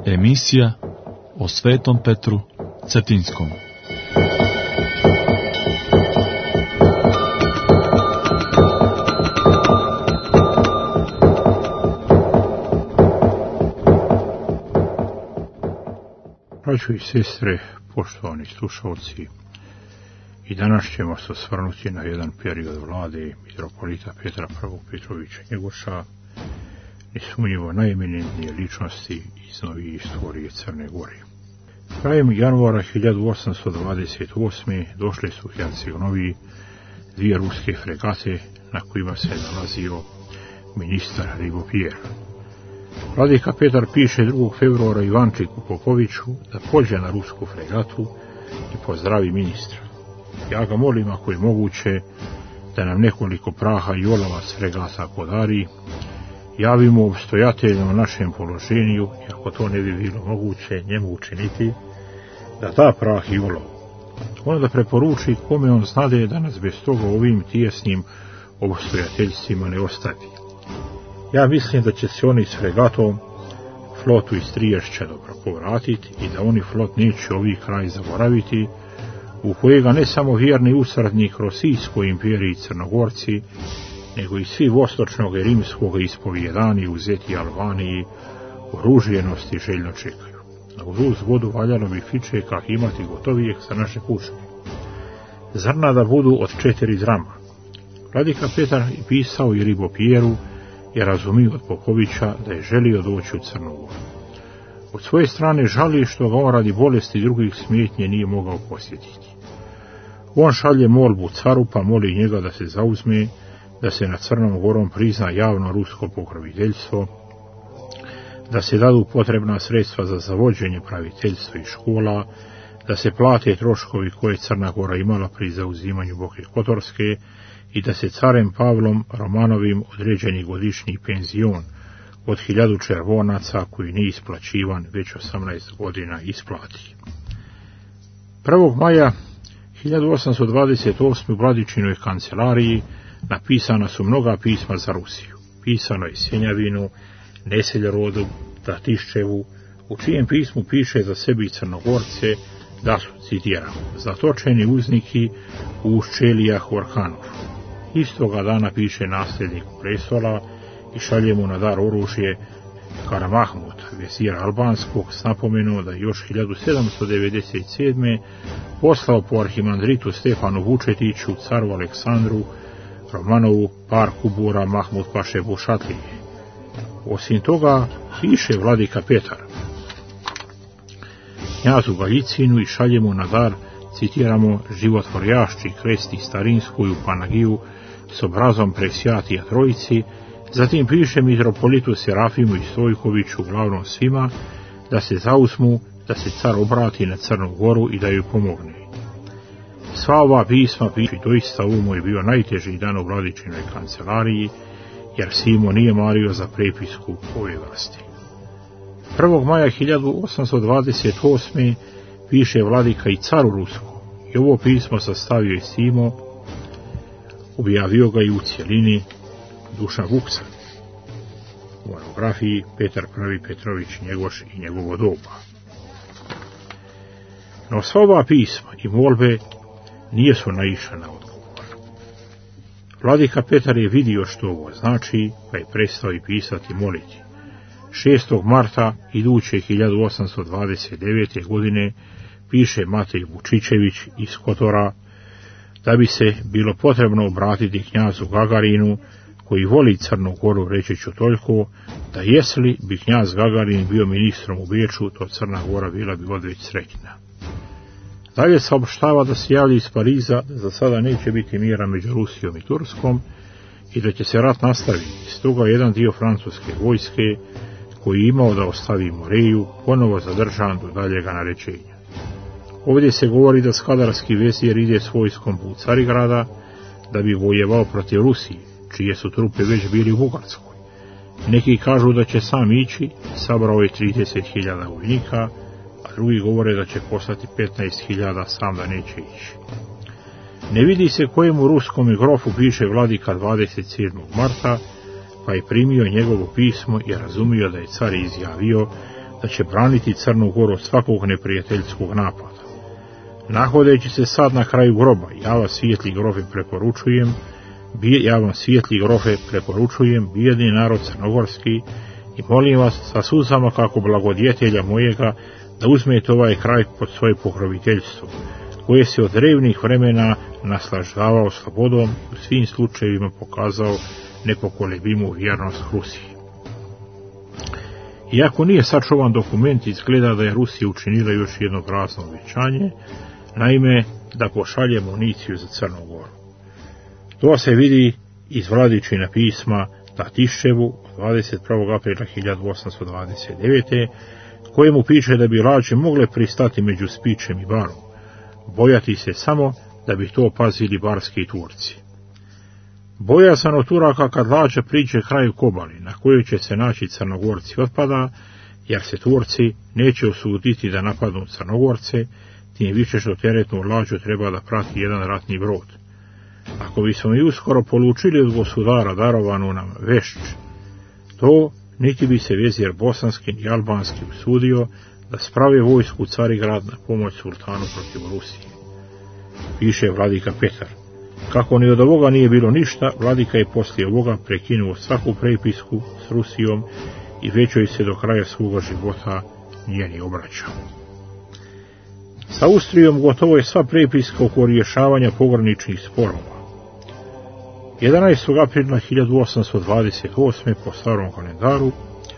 Emisija o Svetom Petru Cetinskom. Braćo i sestre, poštovani slušalci, i danas ćemo se osvrnuti na jedan period vlade mitropolita Petra I. Petrovića Njegoša, nesumnjivo najeminentnije ličnosti iz novije istorije Crne Gore. Krajem januara 1828. došle su u Herceg-Novi dvije ruske fregate na kojima se nalazio ministar Ribopier. Vladika Petar piše 2. februara Ivančiku Popoviću da pođe na rusku fregatu i pozdravi ministra. Ja ga molim, ako je moguće, da nam nekoliko praha i olova s fregata podari. Javimo obstojateljno o našem položenju, i ako to ne bi bilo moguće njemu učiniti, da ta prah i olov onda preporuči kome on znade da nas bez toga ovim tijesnim obstojateljstvima ne ostavi. Ja mislim da će se oni s fregatom flotu iz Triješća dobro povratiti i da oni flot neće ovi kraj zaboraviti, u kojega ne samo vjerni usradnik Rosijskoj imperiji Crnogorci, nego i svi vostočnog i rimskog ispovjedani uzeti Albaniji oružjenosti željno čekaju. Uz vodu valjalo bi fičekah imati gotovijek za naše puške. Zrna da budu od 4 drama. Vladika Petar i pisao i Ribopijeru je razumio od Popovića da je želio doći u Crnu Goru. Od svoje strane žali što ga on radi bolesti drugih smetnje nije mogao posjetiti. On šalje molbu caru, pa moli njega da se zauzme, da se nad Crnom Gorom prizna javno rusko pokroviteljstvo, da se dadu potrebna sredstva za zavođenje praviteljstva i škola, da se plate troškovi koje Crna Gora imala pri zauzimanju Boke Kotorske i da se carem Pavlom Romanovim određeni godišnji penzion od 1000 červonaca koji nije isplaćivan već 18 godina isplati. 1. maja 1828. u Vladičinoj kancelariji napisana su mnoga pisma za Rusiju. Pisano je Sjenjavinu, Neseljorodu, Tatiščevu, u čijem pismu piše za sebi Crnogorce da su, citiram, zatočeni uzniki u Ščelijah u Orhanovu. Istoga dana piše nasljedniku prestola i šalje mu na dar oružje Karamahmut, vezira albanskog, s napomenuo da još 1797. poslao po arhimandritu Stefanu Vučetiću, caru Aleksandru Romanovu par kubura Mahmud Paše Bušatlije. Osim toga, piše vladika Petar knjazu Galjicinu i šalje mu na dar, citiramo, životvorjašći kresti starinskoju Panagiju s obrazom presjatija trojici. Zatim piše mitropolitu Serafimu i Stojkoviću, glavnom svima, da se zauzmu, da se car obrati na Crnu Goru i da joj pomogne. Sva ova pisma piše doista ovo mu je bio najteži dan u Vladičinoj kancelariji, jer Simo nije mario za prepisku ove vrste. 1. maja 1828. piše vladika i caru Rusku, i ovo pismo sastavio je Simo, objavio ga i u cjelini Dušan Vuksa, u monografiji Petar I. Petrović Njegoš i njegovo doba. No sva ova pisma i molbe nisu naišla na odgovor. Vladika Petar je vidio što ovo znači, pa je prestao i pisati i moliti. 6. marta iduće 1829. godine piše Matej Vučićević iz Kotora da bi se bilo potrebno obratiti knjazu Gagarinu, koji voli Crnu Goru, reći ću toliko, da jesli bi knjaz Gagarin bio ministrom u Beču, to Crna Gora bila bi odveć sretna. Dalje saopštava da se javlja iz Pariza da za sada neće biti mira među Rusijom i Turskom i da će se rat nastaviti. Stoga jedan dio francuske vojske, koji je imao da ostavi Moreju, ponovo zadržan do daljega naređenja. Ovdje se govori da skadarski vezir ide s vojskom put Carigrada da bi vojevao protiv Rusije, čije su trupe već bili u Bugarskoj. Neki kažu da će sam ići, sabrao je 30.000 vojnika, a drugi govore da će poslati 15.000, sam da neće ići. Ne vidi se kojemu ruskom grofu piše vladika 27. marta, pa je primio njegovo pismo i razumio da je car izjavio da će braniti Crnu Goru od svakog neprijateljskog napada. Nahodeći se sad na kraju groba, ja vam svijetli grofe preporučujem, bijedni narod crnogorski, i molim vas sa suzama kako blagodjetelja mojega da uzmete ovaj kraj pod svoje pokroviteljstvo, koje se od drevnih vremena naslaždavao slobodom i u svim slučajevima pokazao nepokolebimu vjernost Rusiji. Iako nije sačuvan dokument, izgleda da je Rusija učinila još jedno prazno obećanje, naime da pošalje municiju za Crnu Goru. To se vidi iz Vladičina pisma Tatiševu 21. aprila 1829. kojemu piše da bi lađe mogle pristati među Spičem i Barom, bojati se samo da bi to pazili barski Turci. Bojazan od Turaka kad lađa priđe kraju Kobali, na kojoj će se naći Crnogorci, otpada, jer se Turci neće osuditi da napadnu Crnogorce, tim više što teretnu lađu treba da prati jedan ratni brod. Ako bismo i uskoro polučili od gospodara darovanu nam vešć, to niti bi se vezir bosanski ni albanski usudio da sprave vojsku u Carigrad na pomoć sultanu protiv Rusije. Piše vladika Petar. Kako ni od ovoga nije bilo ništa, vladika je poslije ovoga prekinuo svaku prepisku s Rusijom i već joj se do kraja svoga života nije ni obraćao. S Austrijom gotovo je sva prepiska oko rješavanja pograničnih sporova. 11. aprila 1828. po starom kalendaru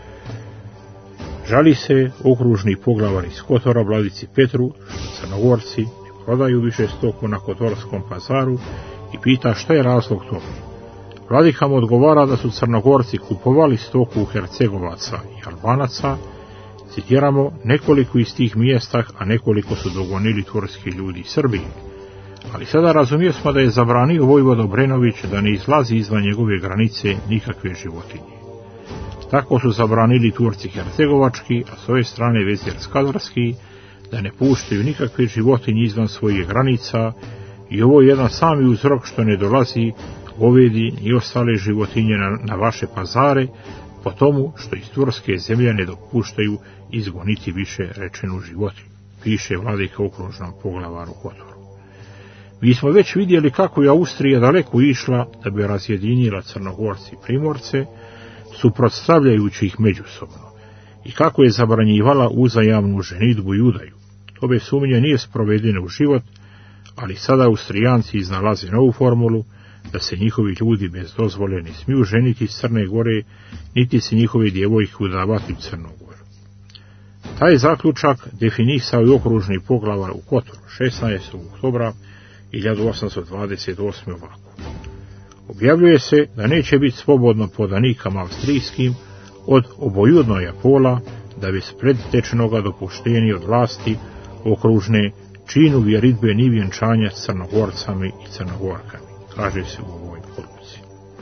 žali se okružni poglavar iz Kotora vladici Petru što Crnogorci ne prodaju više stoku na Kotorskom pazaru i pita šta je razlog tome. Vladika mu odgovara da su Crnogorci kupovali stoku Hercegovaca i Albanaca, citiramo, nekoliko iz tih mjesta, a nekoliko su dogonili turski ljudi Srbiji. Ali sada razumijemo da je zabranio vojvoda Obrenović da ne izlazi izvan njegove granice nikakve životinje. Tako su zabranili Turci hercegovački, a s ove strane vezir skadarski, da ne puštaju nikakve životinje izvan svojih granica, i ovo je jedan sami uzrok što ne dolazi govedi i ostale životinje na vaše pazare, po tomu što iz turske zemlje ne dopuštaju izgoniti više rečenu životinju, piše vladika okružnom poglavaru Kotoru. Mi smo već vidjeli kako je Austrija daleko išla da bi razjedinila Crnogorci i Primorce, suprotstavljajući ih međusobno, i kako je zabranjivala uzajamnu ženidbu i udaju. To bez sumnje nije sprovedeno u život, ali sada Austrijanci iznalaze novu formulu da se njihovi ljudi bez dozvole ne smiju ženiti iz Crne Gore, niti se njihove djevojke udavati u Crnu Goru. Taj zaključak definisao je okružni poglavar u Kotoru 16. oktobra 1828. ovako. Objavljuje se da neće biti slobodno podanikama austrijskim od obojudnoja pola, da bez predtečenoga dopuštenja od vlasti okružne činu vjeritbe ni vjenčanja s Crnogorcami i Crnogorkami, kaže se u ovoj odluci.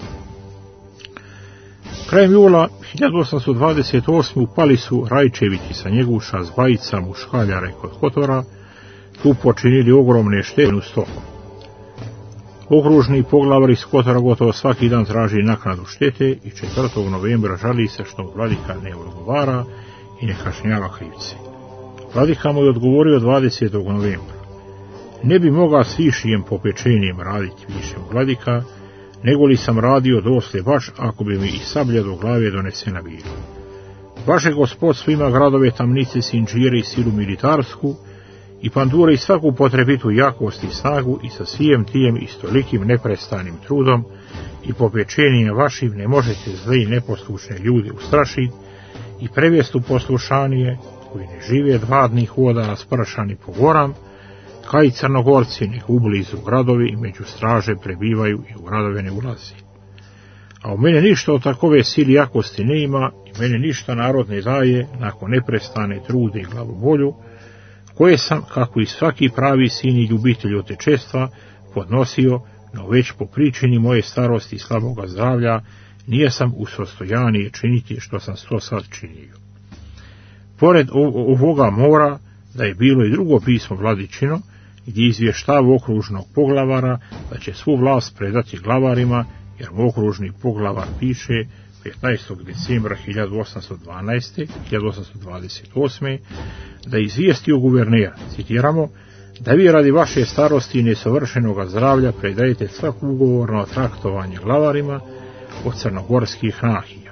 Krajem jula 1828. upali su Rajčevići sa Njeguša, Zbajica, Muškaljare kod Kotora, tu počinili ogromne štete u stoku. Okružni poglavar iz Kotora gotovo svaki dan traži naknadu štete i 4. novembra žali se što vladika ne odgovara i ne kažnjava krivce. Vladika mu je odgovorio 20. novembra. Ne bi mogao s višijem popečenjem raditi višem vladika, nego li sam radio doslije baš ako bi mi i sablja do glave donesena bila. Vaše gospodstvo ima gradove, tamnice, sinđire i silu militarsku, i pandure i svaku potrebitu jakost i snagu, i sa svijem tijem i stolikim neprestanim trudom i popečenjem vašim ne možete zle i neposlušne ljude ustrašiti i previjest u poslušanije, koji ne žive 2 dni hoda raspršani po goram, kao i Crnogorci nek ublizu gradovi i među straže prebivaju i u gradove ne ulazi. A u mene ništa od takove sili jakosti ne ima i mene ništa narod ne daje nakon neprestane trude i glavobolju, koje sam, kako i svaki pravi sin i ljubitelj otečestva, podnosio, no već po pričini moje starosti i slaboga zdravlja, nije sam u sostojaniji činiti što sam to sad činio. Pored ovoga mora da je bilo i drugo pismo vladičino, gdje izvještava okružnog poglavara da će svu vlast predati glavarima, jer mu okružni poglavar piše, 15. decembra 1828. da izvijestio guvernera, citiramo, da vi radi vaše starosti i nesavršenog zdravlja predajete svako ugovorno traktovanje glavarima od crnogorskih nahija.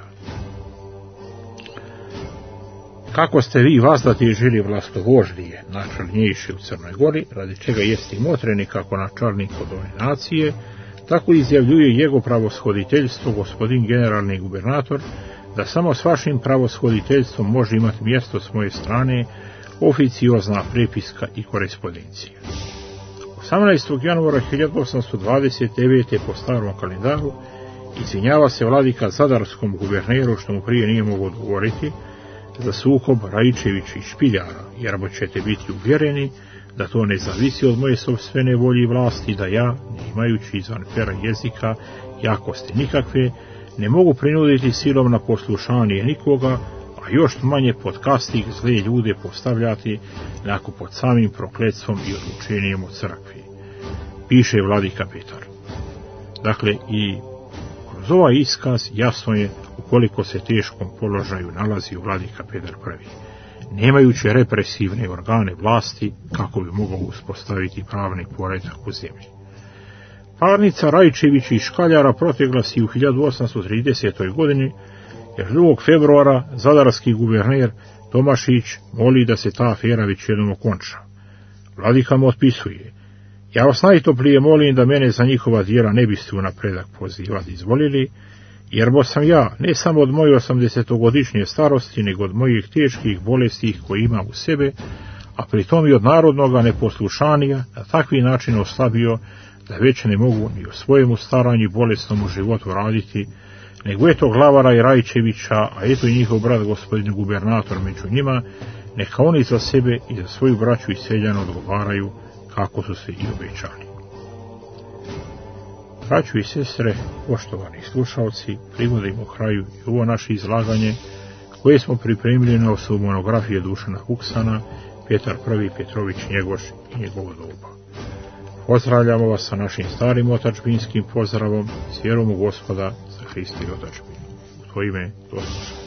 Kako ste vi vazda žili vlastovoždije načelnjejši u Crnoj Gori, radi čega jeste i motreni kako načelnik od ove nacije, tako izjavljuje jego pravoshoditeljstvo gospodin generalni gubernator, da samo s vašim pravoshoditeljstvom može imati mjesto s moje strane oficiozna prepiska i korespondencija. 18. januara 1829. po starom kalendaru izvinjava se vladika zadarskom guverneru što mu prije nije mogao odgovoriti za sukob Raičevića i Špiljara, jer ćete biti uvjereni da to ne zavisi od moje sopstvene volje i vlasti, da ja, ne imajući izvan pera jezika jakosti nikakve, ne mogu prinuditi silom na poslušanje nikoga, a još manje pod kastig zle ljude postavljati, nako pod samim prokletstvom i odlučenjem od crkve. Piše vladika Petar. Dakle, i kroz ovaj iskaz jasno je u koliko se teškom položaju nalazi vladika Petar I, nemajući represivne organe vlasti kako bi mogao uspostaviti pravni poredak u zemlji. Parnica Raičević i Škaljara protegla se u 1830. godini, jer 2. februara zadarski guverner Tomašić moli da se ta afera već jednom okonča. Vladika mu otpisuje: ja vas najtoplije molim da mene za njihova djela ne biste u napredak pozivati izvolili, jer bo sam ja, ne samo od moje 80-godišnje starosti, nego od mojih teških bolesti koje imam u sebe, a pritom i od narodnoga neposlušanja, na takvi način oslabio, da već ne mogu ni o svojemu staranju i bolesnom životu raditi, nego eto Glavara i Raičevića, a eto i njihov brat gospodin gubernator među njima, neka oni za sebe i za svoju braću i seljane odgovaraju kako su se i obećali. Braćo i sestre, poštovani slušalci, privodimo kraju i ovo naše izlaganje koje smo pripremili na osnovu monografije Dušana Huksana, Petar I Petrović Njegoš i njegovo doba. Pozdravljamo vas sa našim starim otačbinskim pozdravom, s vjerom u Gospoda za Hrista i otačbinu. U to ime, Gospoda.